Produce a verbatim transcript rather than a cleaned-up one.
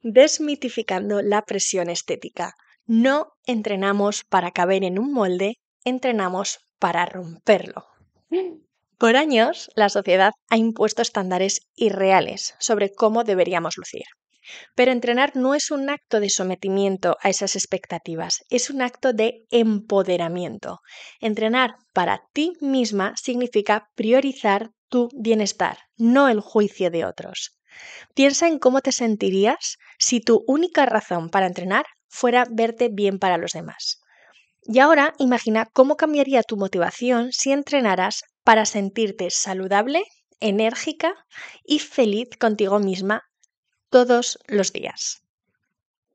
Desmitificando la presión estética. No entrenamos para caber en un molde, entrenamos para romperlo. Por años, la sociedad ha impuesto estándares irreales sobre cómo deberíamos lucir. Pero entrenar no es un acto de sometimiento a esas expectativas, es un acto de empoderamiento. Entrenar para ti misma significa priorizar tu bienestar, no el juicio de otros. Piensa en cómo te sentirías si tu única razón para entrenar fuera verte bien para los demás. Y ahora imagina cómo cambiaría tu motivación si entrenaras para sentirte saludable, enérgica y feliz contigo misma todos los días.